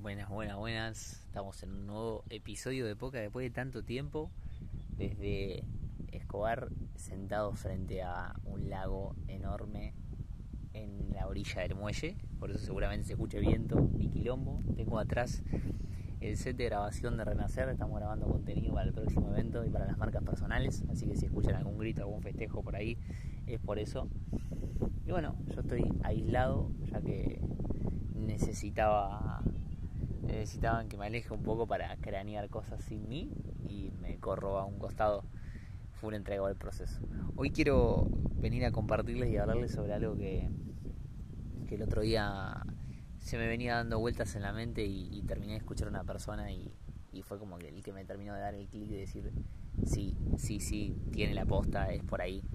Buenas, buenas, buenas. Estamos en un nuevo episodio de Poca después de tanto tiempo. Desde Escobar, sentado frente a un lago enorme en la orilla del muelle. Por eso seguramente se escuche viento y quilombo. Tengo atrás el set de grabación de Renacer. Estamos grabando contenido para el próximo evento y para las marcas personales. Así que si escuchan algún grito, algún festejo por ahí, es por eso. Y bueno, yo estoy aislado ya que necesitaban que me aleje un poco para cranear cosas sin mí y me corro a un costado. Fue un entrego al proceso. Hoy quiero venir a compartirles y hablarles sobre algo que el otro día se me venía dando vueltas en la mente y terminé de escuchar a una persona y fue como que el que me terminó de dar el clic de decir sí, tiene la posta, es por ahí,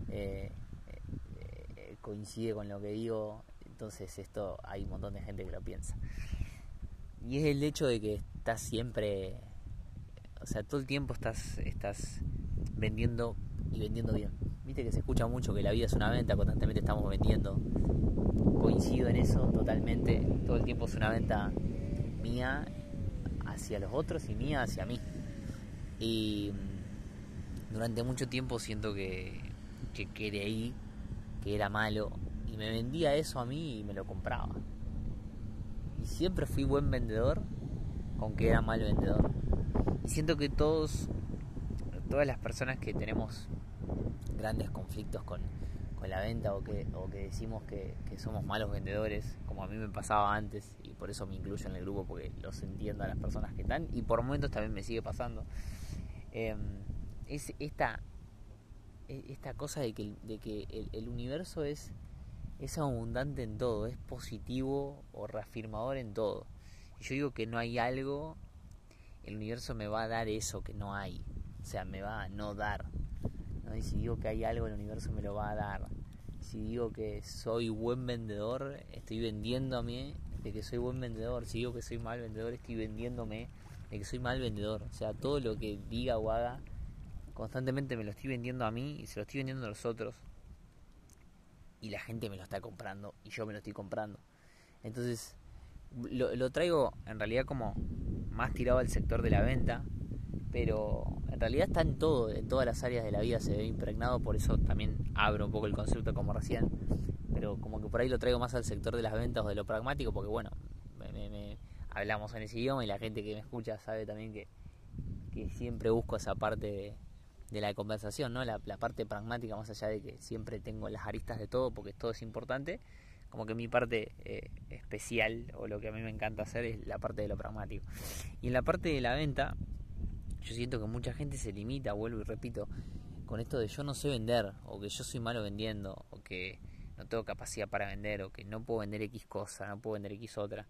coincide con lo que digo. Entonces esto hay un montón de gente que lo piensa. Y es el hecho de que estás siempre, o sea, todo el tiempo estás vendiendo y vendiendo bien. Viste que se escucha mucho que la vida es una venta, constantemente estamos vendiendo. Coincido en eso totalmente. Todo el tiempo es una venta mía hacia los otros y mía hacia mí. Y durante mucho tiempo siento que creí que era malo y me vendía eso a mí y me lo compraba. Y siempre fui buen vendedor, aunque era mal vendedor. Y siento que todas las personas que tenemos grandes conflictos con la venta o que decimos que somos malos vendedores, como a mí me pasaba antes, y por eso me incluyo en el grupo porque los entiendo a las personas que están, y por momentos también me sigue pasando, es esta cosa de que el universo es abundante en todo, es positivo o reafirmador en todo. Y yo digo que no hay algo, el universo me va a dar eso que no hay, o sea, me va a no dar, ¿no? Y si digo que hay algo, el universo me lo va a dar. Si digo que soy buen vendedor, estoy vendiendo a mí de que soy buen vendedor. Si digo que soy mal vendedor, estoy vendiéndome de que soy mal vendedor. O sea, todo lo que diga o haga, constantemente me lo estoy vendiendo a mí y se lo estoy vendiendo a los otros. Y la gente me lo está comprando y yo me lo estoy comprando. Entonces lo traigo en realidad como más tirado al sector de la venta, pero en realidad está en todo, en todas las áreas de la vida se ve impregnado. Por eso también abro un poco el concepto como recién, pero como que por ahí lo traigo más al sector de las ventas o de lo pragmático, porque bueno, hablamos en ese idioma y la gente que me escucha sabe también que siempre busco esa parte de la conversación, ¿no? La parte pragmática, más allá de que siempre tengo las aristas de todo porque todo es importante. Como que mi parte especial o lo que a mí me encanta hacer es la parte de lo pragmático. Y en la parte de la venta, yo siento que mucha gente se limita, vuelvo y repito, con esto de yo no sé vender, o que yo soy malo vendiendo, o que no tengo capacidad para vender, o que no puedo vender X cosa, no puedo vender X otra.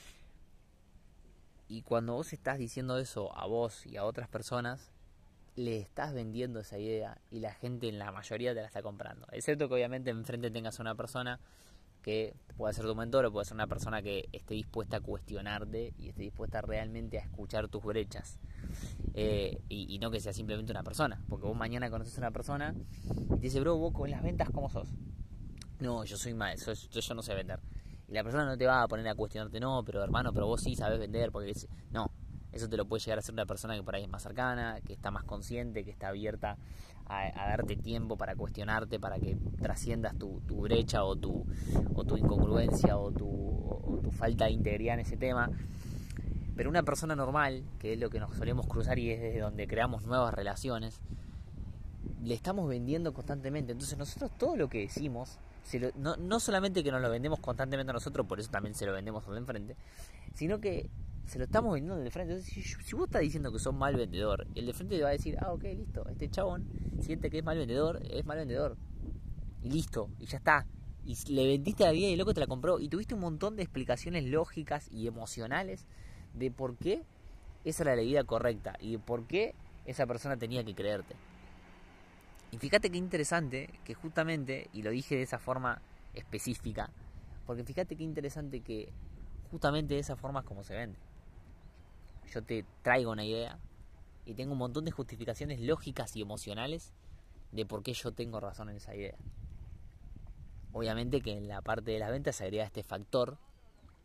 Y cuando vos estás diciendo eso a vos y a otras personas, le estás vendiendo esa idea y la gente en la mayoría te la está comprando. Excepto que obviamente enfrente tengas a una persona que pueda ser tu mentor o puede ser una persona que esté dispuesta a cuestionarte y esté dispuesta realmente a escuchar tus brechas. Y no que sea simplemente una persona, porque vos mañana conoces a una persona y te dice, bro, vos con las ventas, ¿cómo sos? No, yo soy mal, yo no sé vender. Y la persona no te va a poner a cuestionarte, no, pero hermano, pero vos sí sabés vender, porque no, eso te lo puede llegar a hacer una persona que por ahí es más cercana, que está más consciente, que está abierta a darte tiempo para cuestionarte, para que trasciendas tu brecha o tu incongruencia o tu falta de integridad en ese tema. Pero una persona normal, que es lo que nos solemos cruzar y es desde donde creamos nuevas relaciones, le estamos vendiendo constantemente. Entonces nosotros todo lo que decimos, no solamente que nos lo vendemos constantemente a nosotros, por eso también se lo vendemos al de enfrente, sino que se lo estamos vendiendo al de frente. Entonces si vos estás diciendo que sos mal vendedor, el de frente te va a decir, ok, listo, este chabón siente que es mal vendedor, y listo, y ya está. Y le vendiste la vida y el loco te la compró y tuviste un montón de explicaciones lógicas y emocionales de por qué esa era la vida correcta y de por qué esa persona tenía que creerte. Y fíjate qué interesante que justamente, y lo dije de esa forma específica, porque fíjate qué interesante que justamente de esa forma es como se vende. Yo te traigo una idea y tengo un montón de justificaciones lógicas y emocionales de por qué yo tengo razón en esa idea. Obviamente que en la parte de las ventas se agrega este factor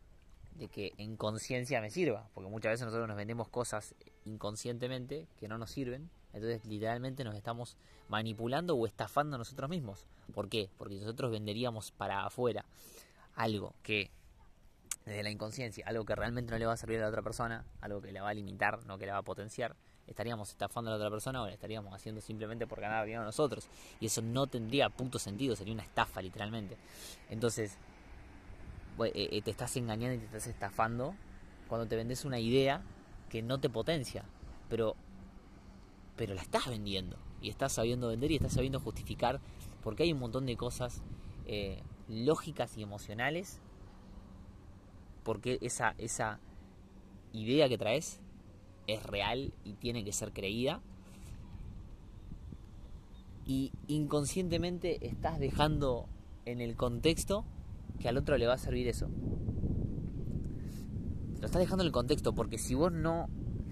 de que en conciencia me sirva, porque muchas veces nosotros nos vendemos cosas inconscientemente que no nos sirven, entonces literalmente nos estamos manipulando o estafando a nosotros mismos. ¿Por qué? Porque si nosotros venderíamos para afuera algo que desde la inconsciencia, algo que realmente no le va a servir a la otra persona, algo que la va a limitar, no que la va a potenciar, estaríamos estafando a la otra persona o la estaríamos haciendo simplemente por ganar dinero nosotros, y eso no tendría punto sentido, sería una estafa literalmente. Entonces te estás engañando y te estás estafando cuando te vendes una idea que no te potencia, pero la estás vendiendo y estás sabiendo vender y estás sabiendo justificar, porque hay un montón de cosas lógicas y emocionales porque esa idea que traes es real y tiene que ser creída, y inconscientemente estás dejando en el contexto que al otro le va a servir eso. Lo estás dejando en el contexto, porque si vos no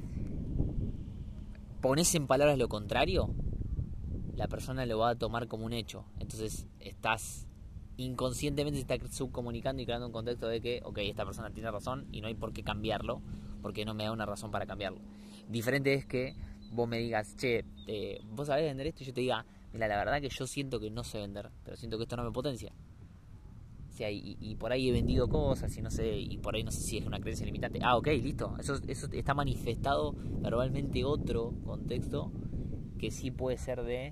pones en palabras lo contrario, la persona lo va a tomar como un hecho. Entonces estás inconscientemente, se está subcomunicando y creando un contexto de que, ok, esta persona tiene razón y no hay por qué cambiarlo, porque no me da una razón para cambiarlo. Diferente es que vos me digas, che, vos sabés vender esto, y yo te diga, mira, la verdad que yo siento que no sé vender, pero siento que esto no me potencia. O sea, y por ahí he vendido cosas y no sé, y por ahí no sé si es una creencia limitante. Ah, ok, listo. Eso está manifestado verbalmente otro contexto que sí puede ser de,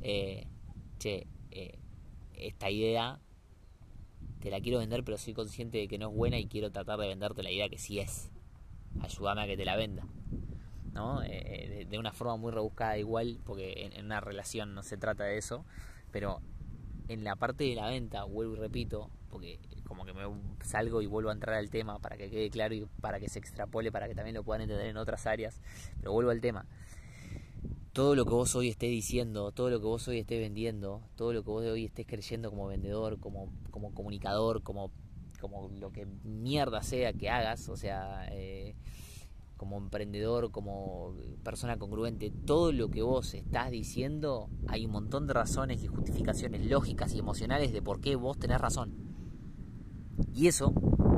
esta idea te la quiero vender, pero soy consciente de que no es buena y quiero tratar de venderte la idea que sí es. Ayúdame a que te la venda, ¿no? De una forma muy rebuscada igual, porque en una relación no se trata de eso, pero en la parte de la venta, vuelvo y repito, porque como que me salgo y vuelvo a entrar al tema para que quede claro y para que se extrapole, para que también lo puedan entender en otras áreas, pero vuelvo al tema. Todo lo que vos hoy estés diciendo, todo lo que vos hoy estés vendiendo, todo lo que vos hoy estés creyendo como vendedor, como comunicador, como lo que mierda sea que hagas, o sea, como emprendedor, como persona congruente, todo lo que vos estás diciendo, hay un montón de razones y justificaciones lógicas y emocionales de por qué vos tenés razón. Y eso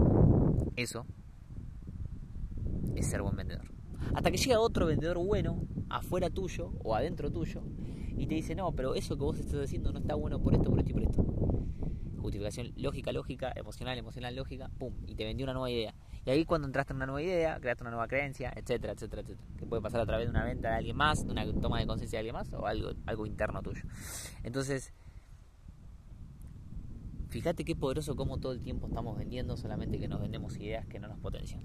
es ser buen vendedor. Hasta que llega otro vendedor bueno afuera tuyo o adentro tuyo y te dice, no, pero eso que vos estás haciendo no está bueno por esto, por esto y por esto. Justificación lógica, emocional, lógica, pum, y te vendió una nueva idea. Y ahí cuando entraste en una nueva idea, creaste una nueva creencia, etcétera, que puede pasar a través de una venta de alguien más, de una toma de conciencia de alguien más o algo interno tuyo. Entonces, fíjate qué poderoso cómo todo el tiempo estamos vendiendo, solamente que nos vendemos ideas que no nos potencian.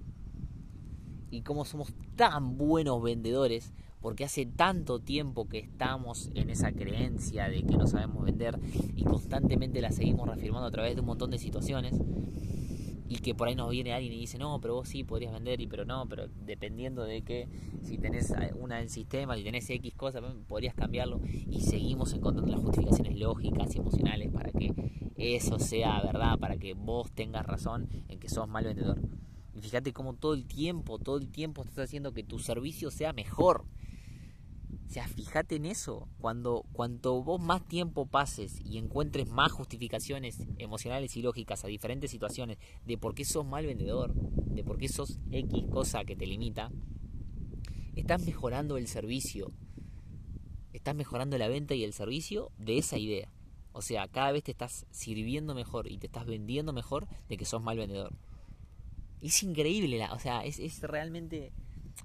Y cómo somos tan buenos vendedores, porque hace tanto tiempo que estamos en esa creencia de que no sabemos vender y constantemente la seguimos reafirmando a través de un montón de situaciones, y que por ahí nos viene alguien y dice, no, pero vos sí podrías vender, pero dependiendo de que si tenés una en sistema, si tenés X cosas, podrías cambiarlo, y seguimos encontrando las justificaciones lógicas y emocionales para que eso sea verdad, para que vos tengas razón en que sos mal vendedor. Y fíjate cómo todo el tiempo estás haciendo que tu servicio sea mejor. O sea, fíjate en eso. Cuanto vos más tiempo pases y encuentres más justificaciones emocionales y lógicas a diferentes situaciones de por qué sos mal vendedor, de por qué sos X cosa que te limita, estás mejorando el servicio. Estás mejorando la venta y el servicio de esa idea. O sea, cada vez te estás sirviendo mejor y te estás vendiendo mejor de que sos mal vendedor. Es increíble, o sea, es realmente...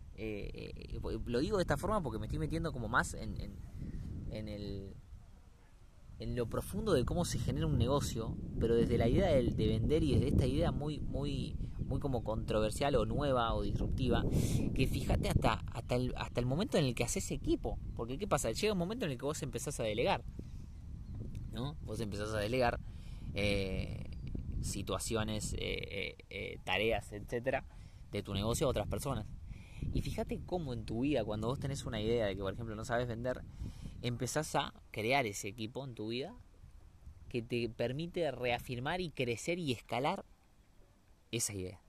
lo digo de esta forma porque me estoy metiendo como más en lo profundo de cómo se genera un negocio, pero desde la idea de vender y desde esta idea muy como controversial o nueva o disruptiva, que fíjate hasta el momento en el que haces equipo. Porque ¿qué pasa? Llega un momento en el que vos empezás a delegar, ¿no? Vos empezás a delegar situaciones, tareas, etcétera, de tu negocio a otras personas. Y fíjate cómo en tu vida, cuando vos tenés una idea de que, por ejemplo, no sabes vender, empezás a crear ese equipo en tu vida que te permite reafirmar y crecer y escalar esa idea.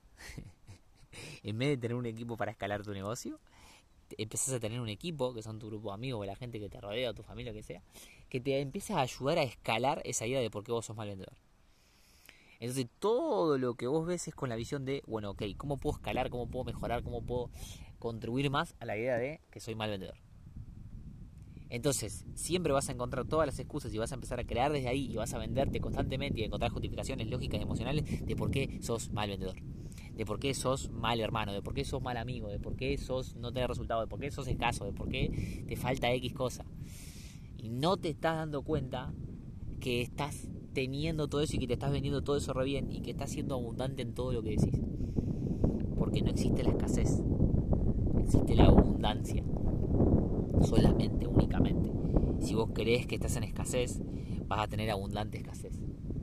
En vez de tener un equipo para escalar tu negocio, empezás a tener un equipo, que son tu grupo de amigos o la gente que te rodea, o tu familia, o que sea, que te empieza a ayudar a escalar esa idea de por qué vos sos mal vendedor. Entonces todo lo que vos ves es con la visión de, bueno, ok, ¿cómo puedo escalar? ¿Cómo puedo mejorar? ¿Cómo puedo contribuir más a la idea de que soy mal vendedor? Entonces, siempre vas a encontrar todas las excusas y vas a empezar a crear desde ahí y vas a venderte constantemente y a encontrar justificaciones lógicas y emocionales de por qué sos mal vendedor, de por qué sos mal hermano, de por qué sos mal amigo, de por qué sos no tenés resultados, de por qué sos escaso, de por qué te falta X cosa. Y no te estás dando cuenta que estás teniendo todo eso y que te estás vendiendo todo eso re bien y que estás siendo abundante en todo lo que decís. Porque no existe la escasez, existe la abundancia. Solamente, únicamente. Si vos crees que estás en escasez, vas a tener abundante escasez.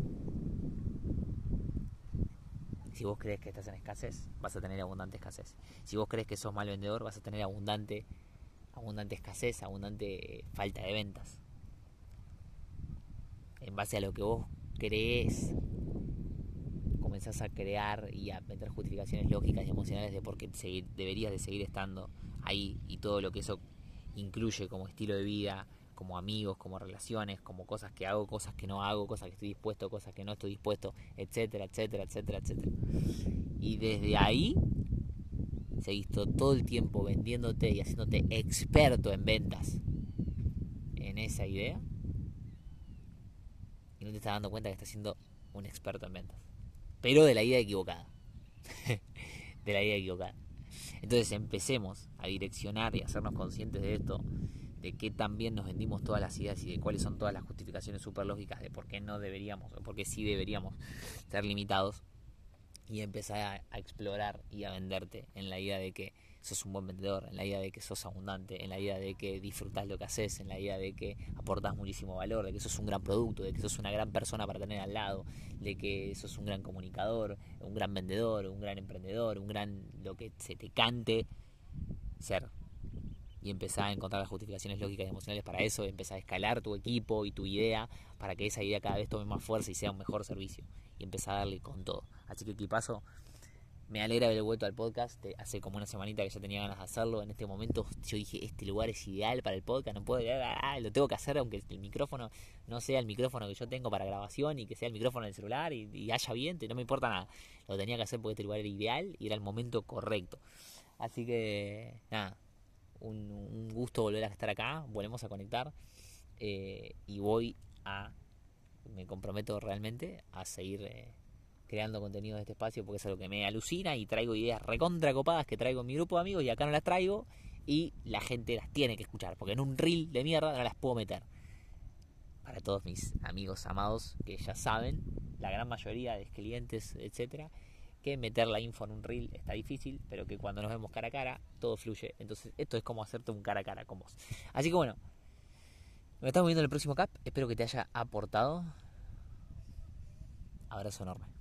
Si vos crees que estás en escasez, vas a tener abundante escasez. Si vos crees que sos mal vendedor, vas a tener abundante escasez, abundante falta de ventas. En base a lo que vos crees, comenzás a crear y a meter justificaciones lógicas y emocionales de por qué deberías de seguir estando ahí y todo lo que eso incluye como estilo de vida, como amigos, como relaciones, como cosas que hago, cosas que no hago, cosas que estoy dispuesto, cosas que no estoy dispuesto, etcétera, etcétera, etcétera, etcétera. Y desde ahí seguís todo el tiempo vendiéndote y haciéndote experto en ventas en esa idea y no te estás dando cuenta que estás siendo un experto en ventas, pero de la idea equivocada. De la idea equivocada. Entonces empecemos a direccionar y a hacernos conscientes de esto, de que también nos vendimos todas las ideas y de cuáles son todas las justificaciones súper lógicas de por qué no deberíamos o por qué sí deberíamos ser limitados, y empezar a explorar y a venderte en la idea de que sos un buen vendedor, en la idea de que sos abundante, en la idea de que disfrutás lo que haces, en la idea de que aportás muchísimo valor, de que sos un gran producto, de que sos una gran persona para tener al lado, de que sos un gran comunicador, un gran vendedor, un gran emprendedor, un gran lo que se te cante ser. Y empezar a encontrar las justificaciones lógicas y emocionales para eso, empezar a escalar tu equipo y tu idea para que esa idea cada vez tome más fuerza y sea un mejor servicio, y empezar a darle con todo. Así que equipazo, me alegra haber vuelto al podcast. Hace como una semanita que ya tenía ganas de hacerlo. En este momento yo dije, este lugar es ideal para el podcast, no puedo, lo tengo que hacer aunque el micrófono no sea el micrófono que yo tengo para grabación y que sea el micrófono del celular y haya viento, y no me importa nada. Lo tenía que hacer porque este lugar era ideal y era el momento correcto. Así que nada, un gusto volver a estar acá, volvemos a conectar, y me comprometo realmente a seguir creando contenido de este espacio porque es algo que me alucina y traigo ideas recontra copadas que traigo en mi grupo de amigos y acá no las traigo y la gente las tiene que escuchar porque en un reel de mierda no las puedo meter. Para todos mis amigos amados que ya saben, la gran mayoría de clientes, etcétera, que meter la info en un reel está difícil, pero que cuando nos vemos cara a cara todo fluye. Entonces esto es como hacerte un cara a cara con vos. Así que bueno, nos estamos viendo en el próximo cap. Espero que te haya aportado. Abrazo enorme.